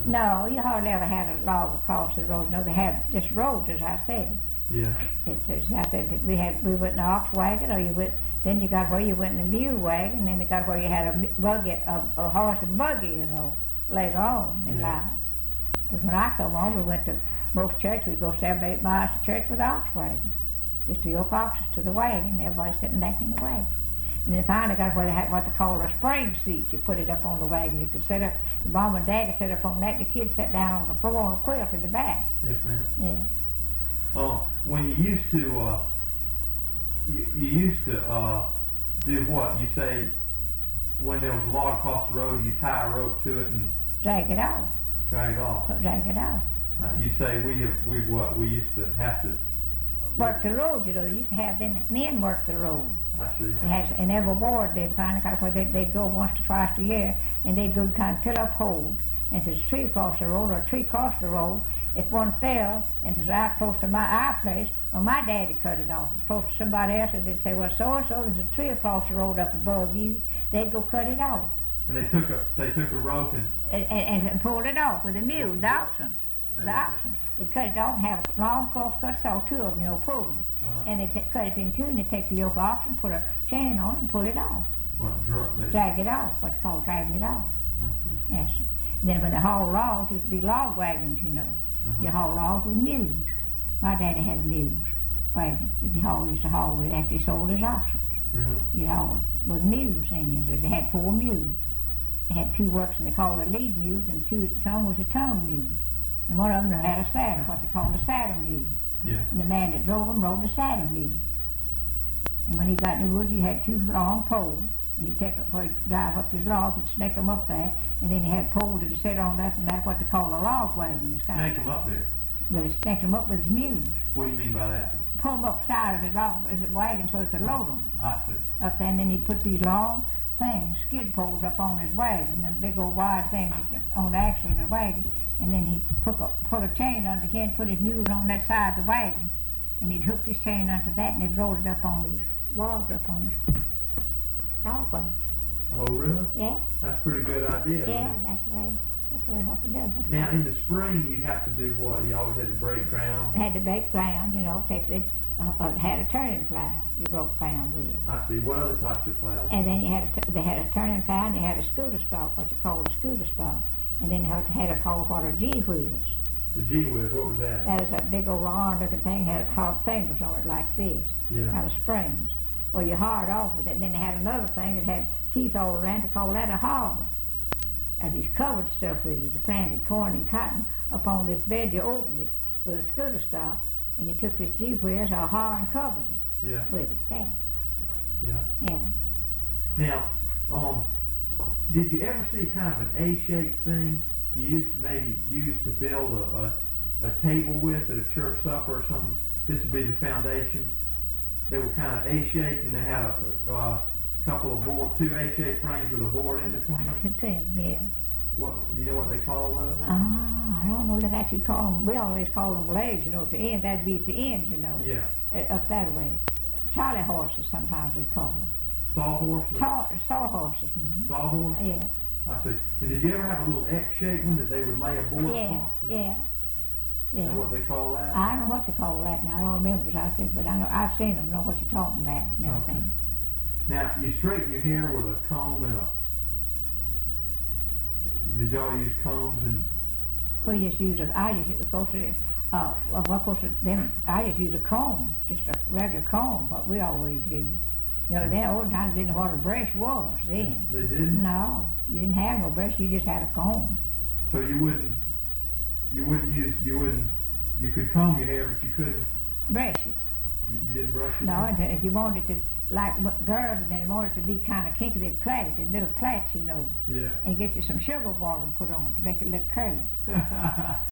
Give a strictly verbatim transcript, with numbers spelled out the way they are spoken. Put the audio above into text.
No, you hardly ever had a log across the road. No, they had just roads, as I said. Yeah. It, as I said, that we had we went in the ox wagon, or you went. Then you got where you went in the mule wagon, and then you got where you had a buggy, a, a horse and buggy, you know, later on in Yeah. life. But when I come home, we went to most church. We'd go seven, eight miles to church with the ox wagon, just to yoke oxes to the wagon, and everybody sitting back in the wagon. And then finally got where they had what they call a spring seat. You put it up on the wagon. You could sit up. The mom and daddy sit up on that. And the kids sat down on the floor on a quilt in the back. Yes, ma'am. Yeah. Um, when you used to, uh, you, you used to uh, do what? You say when there was a log across the road, you tie a rope to it and Drag it off. drag it off. Put, drag it off. Uh, you say we have, we what? We used to have to. Work the road, you know. They used to have them men work the road. I see. They had, in every ward, they'd find a where they'd, they'd go once or twice a year, and they'd go kind of fill up holes. And if there's a tree across the road or a tree across the road, if one fell and it was out close to my our place, well, my daddy cut it off. Close to somebody else's, they'd say, well, so and so, there's a tree across the road up above you. They'd go cut it off. And they took a they took a rope and And, and, and pulled it off with a mule, the oxen. The oxen. They'd cut it off and have a long cross cut saw, two of them, you know, pulled it. uh, And they t- cut it in two, and they take the yoke ox and put a chain on it and pull it off. what dro- they, Drag it off, what's called dragging it off. I see. Yes. And then when they haul logs, it would be log wagons, you know. Uh-huh. You haul logs with mules. My daddy had mules, wagons, that he hauled, used to haul with after he sold his oxen. Really? He hauled with mules in you. They had four mules. They had two works, and they called the lead mules, and two at the tongue was the tongue mules. And one of them had a saddle, what they called a saddle mule. Yeah. And the man that drove them rode the saddle mule. And when he got in the woods, he had two long poles, and he'd take up where he'd drive up his logs and snake them up there, and then he had poles that he set on that, and that's what they call a log wagon. It's kind Snake them up there. But he snaked them up with his mules. What do you mean by that? Pull them up side of his, log, his wagon so he could load them I see. up there, and then he'd put these long things, skid poles up on his wagon, them big old wide things on the axle of the wagon, and then he'd put a, put a chain under here and put his mules on that side of the wagon, and he'd hook his chain onto that, and he'd roll it up on these logs up on this log wagon. Oh, really? Yeah, That's a pretty good idea. yeah, that's the way, that's the way what they done. Now, in the spring, you'd have to do what? You always had to break ground. Had to break ground, you know, take the, uh, uh, had a turning plow you broke ground with. I see. What other types of plows? And then you had a t- they had a turning plow, and you had a scooter stalk, what you call a scooter stalk. And then you had, had a call what a gee whiz. The gee whiz, what was that? That was that big old iron looking thing, had hard fingers on it like this, Yeah. kind of springs. Well, you hard off with it, and then they had another thing that had teeth all around, they called that a harbor. And these covered stuff with it, you planted corn and cotton up on this bed, you opened it with a scooter stalk, and you took this gee whiz or har and covered it Yeah. with it, there, Yeah. yeah. Now, um, did you ever see kind of an A-shaped thing you used to maybe use to build a, a, a table with at a church supper or something? This would be the foundation. They were kind of A-shaped, and they had a, a couple of board, two A-shaped frames with a board in between them. Between, yeah. What, do you know what they call those? Ah, I don't know that you call them, we always call them legs, you know, at the end, that'd be at the end, you know, Yeah. uh, up that way. Charlie horses, sometimes we call them. Sawhorse? or- Saw, saw horses, mm-hmm. Sawhorse? Yeah, I see. And did you ever have a little X-shaped one that they would lay a board yeah, across? yeah, You know yeah. what they call that? I don't know what they call that now, I don't remember, as I said, but I know, I've seen them, know what you're talking about and Okay. everything. Now, you straighten your hair with a comb and a... Did y'all use combs and... We just use a, I just, of course, uh, well, of course, then, I just use a comb, just a regular comb, what we always use. You know, then old times didn't know what a brush was then. They didn't? No, you didn't have no brush, you just had a comb. So you wouldn't... You wouldn't use... You wouldn't... You could comb your hair, but you couldn't... Brush it. You, you didn't brush it? No, and if you wanted to, like what girls, and they wanted to be kind of kinky, they'd plait it in little plaits, you know, Yeah. and get you some sugar water and put on it to make it look curly.